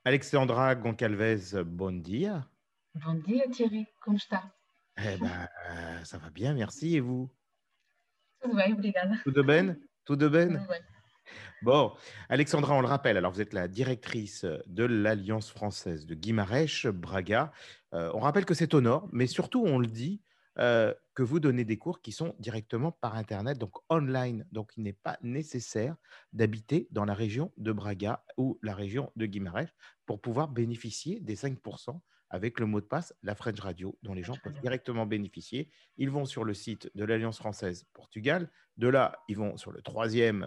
Alexandra Goncalves, bon dia. Bom dia, Thierry. Como está? Eh ben, ça va bien, merci. Et vous? Tudo bem, obrigada. Tout de ben? Tout de ben? Tudo bem. Bon, Alexandra, on le rappelle, alors vous êtes la directrice de l'Alliance française de Guimarães, Braga. On rappelle que c'est au nord, mais surtout, on le dit, que vous donnez des cours qui sont directement par Internet, donc online. Donc, il n'est pas nécessaire d'habiter dans la région de Braga ou la région de Guimarães pour pouvoir bénéficier des 5% avec le mot de passe La French Radio, dont les gens peuvent directement bénéficier. Ils vont sur le site de l'Alliance française Portugal. De là, ils vont sur le troisième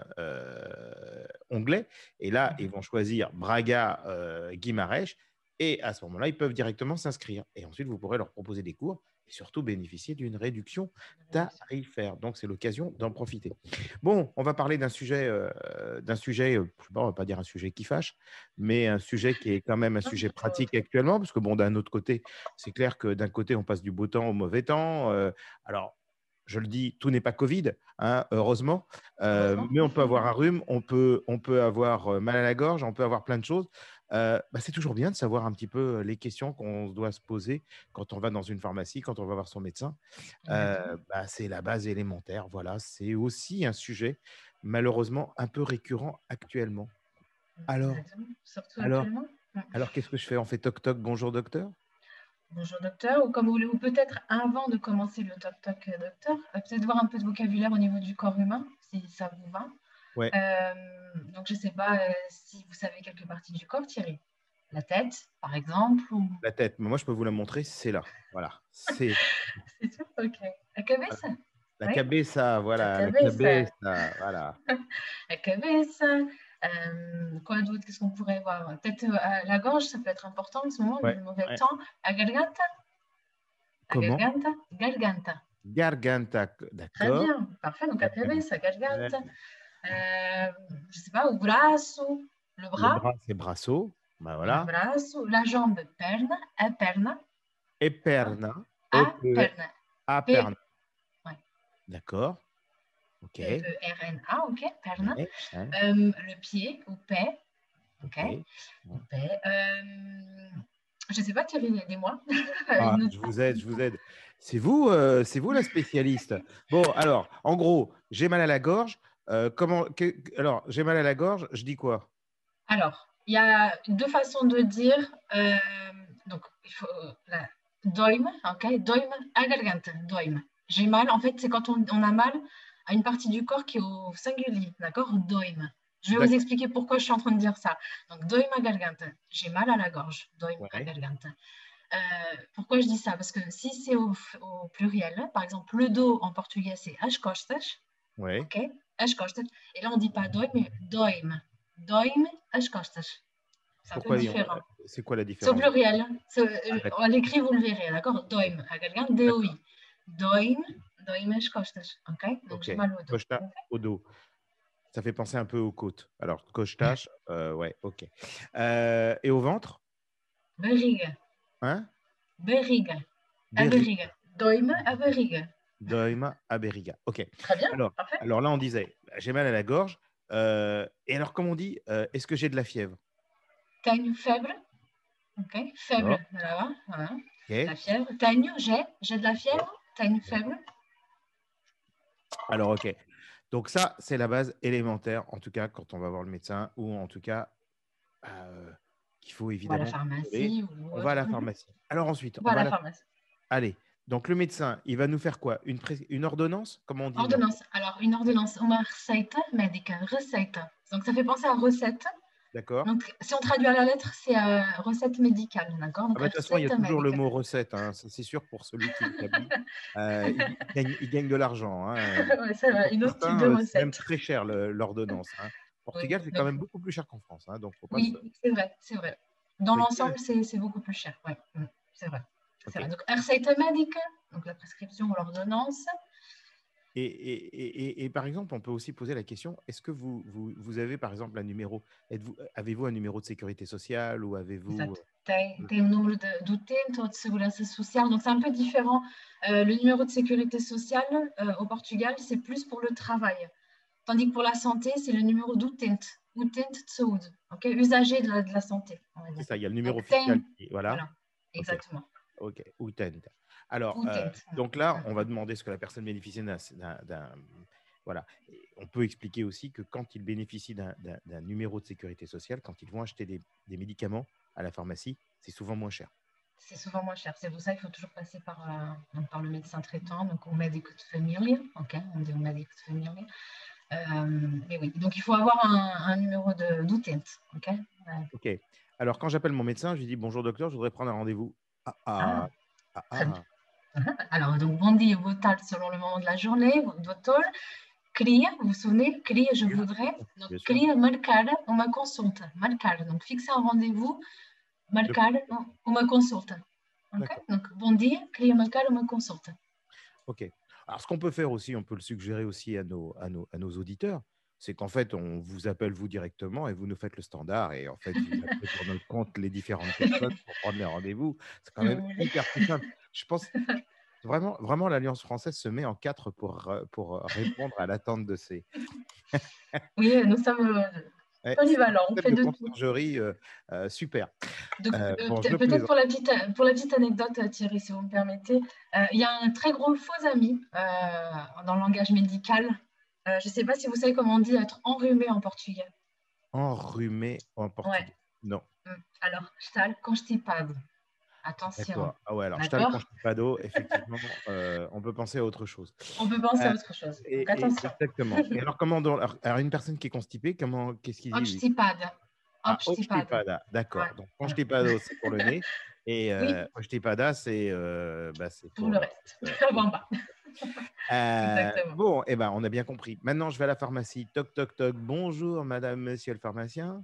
onglet. Et là, ils vont choisir Braga Guimarães. Et à ce moment-là, ils peuvent directement s'inscrire. Et ensuite, vous pourrez leur proposer des cours et surtout bénéficier d'une réduction tarifaire. Donc, c'est l'occasion d'en profiter. Bon, on va parler je sais pas, on va pas dire un sujet qui fâche, mais un sujet qui est quand même un sujet pratique actuellement, parce que bon, d'un autre côté, c'est clair que d'un côté, on passe du beau temps au mauvais temps. Alors, je le dis, tout n'est pas Covid, hein, heureusement, mais on peut avoir un rhume, on peut avoir mal à la gorge, on peut avoir plein de choses. C'est toujours bien de savoir un petit peu les questions qu'on doit se poser quand on va dans une pharmacie, quand on va voir son médecin. C'est la base élémentaire. Voilà, c'est aussi un sujet malheureusement un peu récurrent actuellement. Alors, Exactement. Surtout alors, actuellement. alors, qu'est-ce que je fais? On fait toc toc, bonjour docteur? Bonjour docteur, ou comme vous voulez, ou peut-être avant de commencer le toc-toc docteur, peut-être voir un peu de vocabulaire au niveau du corps humain, si ça vous va. Ouais, Donc, je ne sais pas si vous savez quelques parties du corps, Thierry. La tête, par exemple, ou... la tête. Mais moi, je peux vous la montrer, c'est là. Voilà, c'est C'est tout? Ok. La cabeça? la Oui. cabeza, La voilà, la cabeça. cabeza, voilà. La cabeça. Quoi d'autre? Qu'est-ce qu'on pourrait voir? Peut-être la gorge, ça peut être important en ce moment, Ouais, le mauvais ouais. temps. La garganta? La Comment? garganta? Garganta. Garganta, Très d'accord. bien, parfait. Donc, la cabeça, Ouais. garganta. Je sais pas, o braço, le Le bras, bras, c'est brasso. Ben le voilà. braço. La jambe, perna, a perna. Et D'accord? perna. A perna. A P, perna. ouais. D'accord. OK. P-E-R-N-A, ok, perna. Ouais, ouais, Le pied, ou pé, ok. OK. Ou Ouais. pé. Je sais pas, Thierry, aidez-moi. Ah, Une autre je vous aide, partie. je vous aide. C'est vous la spécialiste. Bon, alors, en gros, j'ai mal à la gorge. Alors, j'ai mal à la gorge, je dis quoi? Alors, il y a deux façons de dire. Donc, il faut dói-me, ok? Dói-me a garganta, dói-me. J'ai mal, en fait, c'est quand on a mal à une partie du corps qui est au singulier, d'accord? Dói-me. Je vais vous D'accord. expliquer pourquoi je suis en train de dire ça. Donc, dói-me a garganta. J'ai mal à la gorge, dói-me a Ouais, garganta. Pourquoi je dis ça? Parce que si c'est au pluriel, par exemple, le dos en portugais, c'est as costas, ouais. ok? As costas. Et là, on ne dit pas dói, mais dói-me. Dói-me as costas. C'est un peu Pourquoi différent. c'est quoi la C'est au différence? pluriel. Ah, d'accord. À l'écrit, vous le verrez, d'accord? Dói-me. À quelqu'un, D-O-I. D'accord. Dói-me, dói-me as costas. Ok? Donc, OK. j'ai mal au dos. Costa Ok. au dos. Ça fait penser un peu aux côtes. Alors, coche-tâche, ouais, OK. Et au ventre? Barriga. Hein? Barriga. A Berry. barriga. Dói-me a barriga. Doima Aberiga. OK. Très bien, Alors, parfait. alors là, on disait, j'ai mal à la gorge. Et alors, comme on dit, est-ce que j'ai de la fièvre? Tenho febre. Ok? Febre, D'accord. là, voilà. La OK. fièvre. Tenho, j'ai de la fièvre. Tenho febre. Alors, OK. Donc, ça, c'est la base élémentaire, en tout cas, quand on va voir le médecin, ou en tout cas, euh, qu'il faut On va à la évidemment contrôler. pharmacie ou On va à autre. la pharmacie. Alors, ensuite, On on va à va à la la... pharmacie. Allez. Donc, le médecin, il va nous faire quoi? Une ordonnance? Comment on dit une ordonnance? Ordonnance. Alors, une ordonnance, uma receita médica, receita. Donc, ça fait penser à recette. D'accord? Donc, si on traduit à la lettre, c'est recette médicale, d'accord? Ah Donc, bah, de toute façon, il y a receita toujours le médica. mot recette, hein. Ça, c'est sûr pour celui qui l'établit. Il gagne de l'argent, hein. Ouais, ça Et va, pour une autre type de certains, c'est même recette. très cher l'ordonnance, hein. Oui, Portugal, c'est quand mais même beaucoup plus cher qu'en France, hein. Donc, faut pas se. oui, c'est vrai, c'est vrai. Dans Faut être- l'ensemble, c'est beaucoup plus cher. Ouais, c'est vrai. C'est OK. vrai. Donc, receita médica, donc la prescription ou l'ordonnance. Et par exemple, on peut aussi poser la question, est-ce que vous avez par exemple un numéro, avez-vous un numéro de sécurité sociale ou avez-vous... Exato. Tem o número do utente ou de segurança social. Donc, c'est un peu différent. Le numéro de sécurité sociale au Portugal, c'est plus pour le travail. Tandis que pour la santé, c'est le numéro d'utente. Utente de saúde. Okay? Usager de la santé. C'est ça, il y a le numéro Donc, fiscal. 10. Voilà. Voilà, OK. exactement. OK. Ou 10. Alors, Ou 10. donc là, on va demander ce que la personne bénéficie d'un. Voilà. Et on peut expliquer aussi que quand ils bénéficient d'un numéro de sécurité sociale, quand ils vont acheter des médicaments à la pharmacie, c'est souvent moins cher. C'est souvent moins cher. C'est pour ça qu'il faut toujours passer donc par le médecin traitant, donc au medico de famille. OK, on dit au medico de famille. Mais oui, donc il faut avoir un numéro d'utente. OK. OK. Alors, quand j'appelle mon médecin, je lui dis bonjour docteur, je voudrais prendre un rendez-vous. Ah, Ah, ah, ah, très bien. ah. Alors, donc, bon dia, boa tarde selon le moment de la journée, doutor. Queria, vous vous souvenez, queria, je voudrais. Donc, Bien sûr. queria marcar uma consulta. Marcar, donc fixer un rendez-vous, marcar uma consulta. OK? D'accord. Donc, bon dia, queria marcar uma consulta. OK. Alors, ce qu'on peut faire aussi, on peut le suggérer aussi à nos auditeurs, c'est qu'en fait, on vous appelle vous directement et vous nous faites le standard et en fait, vous appelez pour notre compte les différentes personnes pour prendre les rendez-vous. C'est quand Si même vous voulez. hyper plus simple. Je pense vraiment, vraiment, l'Alliance française se met en quatre pour répondre à l'attente de ces. Oui, nous sommes Ouais, c'est un polyvalents, on fait système de de tout. conciergerie super. Donc, Bon, je peut-être plaisante. pour la petite anecdote, Thierry, si vous me permettez, il y a un très gros faux ami dans le langage médical. Je ne sais pas si vous savez comment on dit être enrhumé en portugais. Enrhumé en Ouais. portugais. Non. Alors, estar constipado. Attention. D'accord. Ah ouais, alors Stahl D'accord? Constipado, effectivement, on peut penser à autre chose. On peut penser Euh, à autre chose. Donc, attention. exactement. Et alors, alors, une personne qui est constipée, qu'est-ce qu'il dit, lui? Obstipada. Ah, Obstipada. obstipada, Ouais. d'accord. Donc, Voilà. constipado, c'est pour le nez. Et Oui, obstipada, c'est c'est pour le pour. reste. Avant bas. Exactement. Bon, eh ben, on a bien compris. Maintenant, je vais à la pharmacie. Toc, toc, toc. Bonjour, madame, monsieur le pharmacien.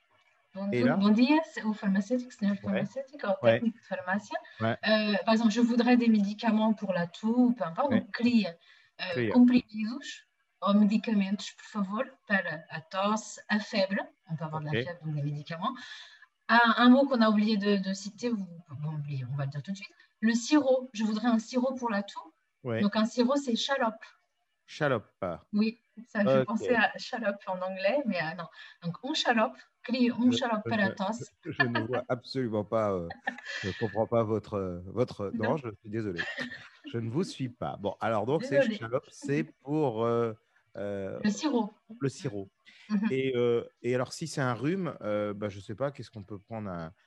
Et là? Bom dia, au pharmaceutique, senhor Ouais, pharmaceutique, au ouais, técnico de pharmacien. ouais, Par exemple, je voudrais des médicaments pour la toux, peu importe. ouais. Donc, cria Clear. comprimidos ou medicamentos, por favor, para a tosse, a febre. On peut avoir de la OK. fièvre, donc des médicaments. Un mot qu'on a oublié de citer, on va le dire tout de suite. Le sirop. Je voudrais un sirop pour la toux. Ouais. Donc, un sirop, c'est chalope. Chalope. Oui, ça me fait penser OK. à chalope en anglais, mais non. Donc, on chalope, crie on Je, chalope je para ne, a tosse. je ne vois absolument pas, je ne comprends pas votre. Non, Non, je suis désolé. Je ne vous suis pas. Bon, alors donc, c'est désolée. chalope, c'est pour euh, Le sirop. le sirop. Mhm. Et alors, si c'est un rhume, bah, je ne sais pas, qu'est-ce qu'on peut prendre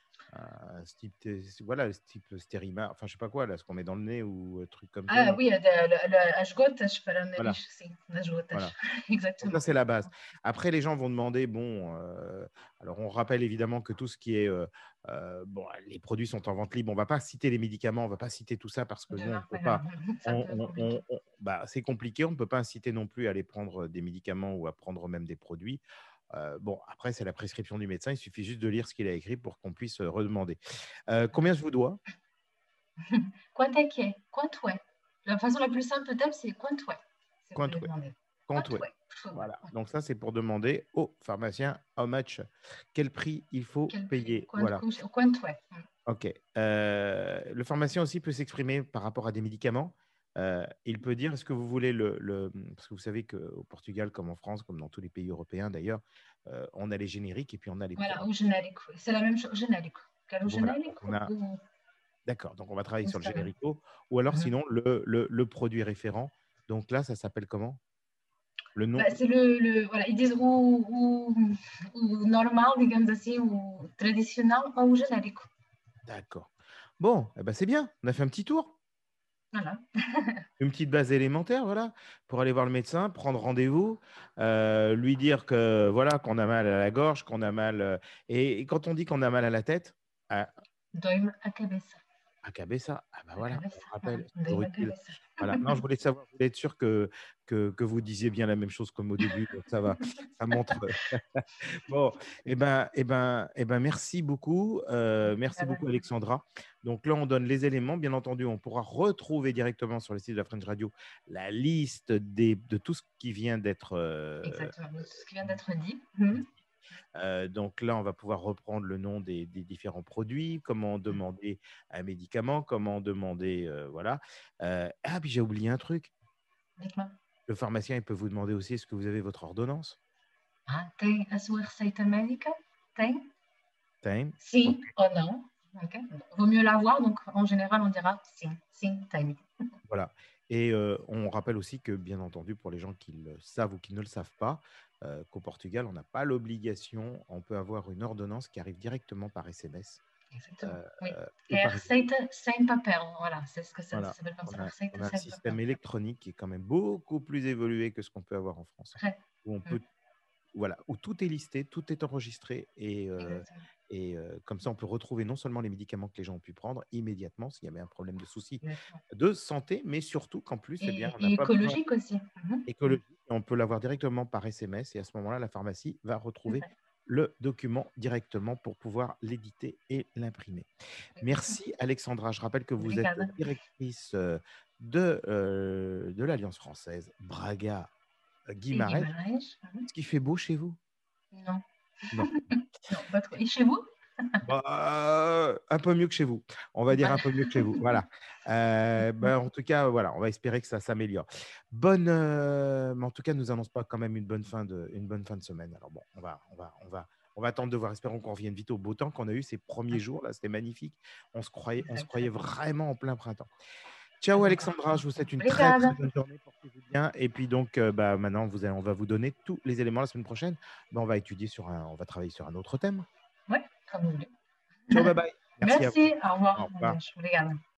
ce type, voilà, ce type stérimar, enfin, je ne sais pas quoi, là, ce qu'on met dans le nez ou truc comme ça. Ah oui, as gotas para o Voilà. nariz, sim, as gotas. Voilà. Donc ça, Exactement. c'est la base. Après, les gens vont demander, bon, alors on rappelle évidemment que tout ce qui est, bon, les produits sont en vente libre. On ne va pas citer les médicaments, on ne va pas citer tout ça parce que nous, on ne peut Voilà, pas. c'est un peu compliqué. Bah, c'est compliqué, on ne peut pas inciter non plus à aller prendre des médicaments ou à prendre même des produits. Bon, après, c'est la prescription du médecin. Il suffit juste de lire ce qu'il a écrit pour qu'on puisse redemander. Combien je vous dois? Quanto é que é? Quanto é? La façon la plus simple peut-être, c'est quanto é, si vous voulez Quanto demander. Quanto Quanto é, por favor. Voilà. Donc ça, c'est pour demander au pharmacien how much, quel prix il faut Quel prix? payer. Voilà. Quanto é? OK. Le pharmacien aussi peut s'exprimer par rapport à des médicaments. Il peut dire, est-ce que vous voulez parce que vous savez qu'au Portugal, comme en France, comme dans tous les pays européens d'ailleurs, on a les génériques et puis on a les Voilà, produits. o genérico. C'est la même chose, générico. Quero o Voilà. genérico D'accord, donc on va travailler ou sur le ça même. générico. Ou alors Mhm. sinon, le produit référent. Donc là, ça s'appelle comment? Le nom? C'est voilà, ils disent o normal, digamos assim, o tradicional ou o genérico. D'accord. Bon, eh ben, c'est bien. On a fait un petit tour. Voilà. Une petite base élémentaire, voilà, pour aller voir le médecin, prendre rendez-vous, lui dire que voilà, qu'on a mal à la gorge, qu'on a mal. Et quand on dit qu'on a mal à la tête, Dói-me a cabeça. à cabeça, ah ben A voilà, cabeça. on rappelle, c'est toujours Dói-me a utile. cabeça. Voilà. Non, je voulais savoir, je voulais être sûr que vous disiez bien la même chose comme au début, donc ça va, ça montre. Bon, merci beaucoup. Merci beaucoup, Alexandra. Donc là, on donne les éléments. Bien entendu, on pourra retrouver directement sur le site de la French Radio la liste de tout ce qui vient d'être Exactement, ce qui vient d'être dit. donc là, on va pouvoir reprendre le nom des différents produits, comment demander un médicament, comment demander, voilà. Puis j'ai oublié un truc. Dites-moi. Le pharmacien, il peut vous demander aussi, est-ce que vous avez votre ordonnance? Tem a sua receita médica? Tem? Time. Ok. Sim ou non. Ok. Vaut mieux l'avoir, donc en général, on dira sim, sim time. Voilà. Et on rappelle aussi que, bien entendu, pour les gens qui le savent ou qui ne le savent pas, qu'au Portugal, on n'a pas l'obligation, on peut avoir une ordonnance qui arrive directement par SMS Exactement. euh, Oui. au É a Paris. receita sem papel. Voilà, c'est ce que ça Voilà. s'appelle comme ça. On A a, receita on a un sem papel. système électronique qui est quand même beaucoup plus évolué que ce qu'on peut avoir en France, Très. où on Mm. peut, voilà, où tout est listé, tout est enregistré Exactement. comme ça, on peut retrouver non seulement les médicaments que les gens ont pu prendre immédiatement s'il y avait un problème de souci Exactement. de santé, mais surtout qu'en plus, eh bien, on n'a Et pas besoin écologique aussi. Mhm. écologique. On peut l'avoir directement par SMS et à ce moment-là, la pharmacie va C'est retrouver vrai. le document directement pour pouvoir l'éditer et l'imprimer. Exactement. Merci Alexandra. Je rappelle que vous êtes Obrigada. directrice de l'Alliance française Braga Et Guimarães. Guimarães. Mhm. Est-ce qu'il fait beau chez vous? Non. Non. Non, pas trop. Et chez vous? Bah, un peu mieux que chez vous. On va dire un Voilà. peu mieux que chez vous. Voilà. Ben, en tout cas, voilà, on va espérer que ça s'améliore. Mais en tout cas, nous annonce pas quand même une bonne fin de semaine. Alors bon, on va attendre de voir. Espérons qu'on revienne vite au beau temps qu'on a eu ces premiers jours là. C'était magnifique. On se croyait Exactement. vraiment en plein printemps. Ah Ciao bon, Alexandra, je vous souhaite une très très obrigada. bonne journée. Portez-vous bien. Et puis donc, bah, maintenant, on va vous donner tous les éléments la semaine prochaine. Ben, on va travailler sur un autre thème. Oui, comme vous voulez. Ciao, bye bye. Merci à vous. Merci. Au revoir. Au revoir. Obrigada.